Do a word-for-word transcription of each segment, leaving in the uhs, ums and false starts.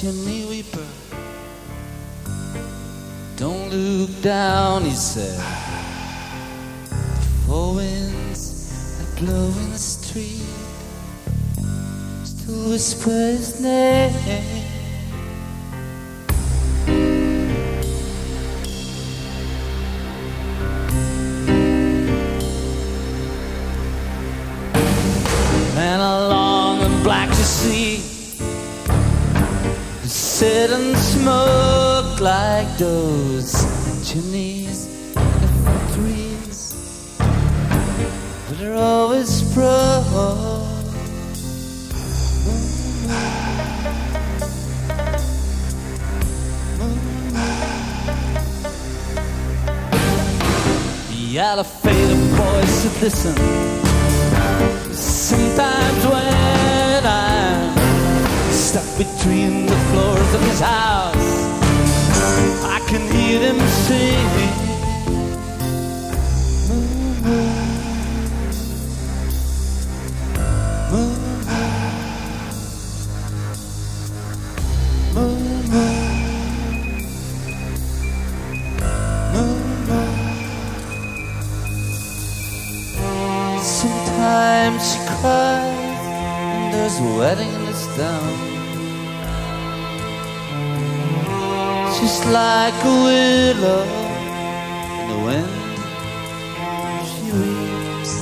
chimney weeper. Don't look down, he said. The four winds that blow in the street still whisper his name. Man along and black to see, sit and smoke like those chimneys in factories that are always broke. The elevator boys should listen. Sometimes when I'm stuck between the floors of his house, I can hear them sing. Sometimes she cries and there's a wedding in this town. She's like a willow in the wind. She weeps.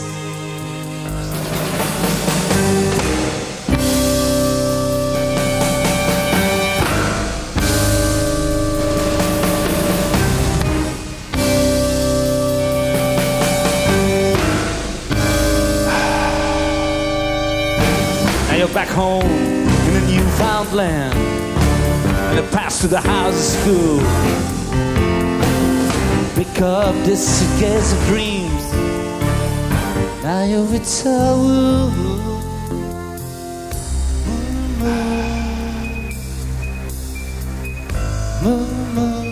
You're back home in a newfound land, and I pass through the house of school. Pick up this case of dreams. Now you're with Saul. Moon, moon, moon, moon.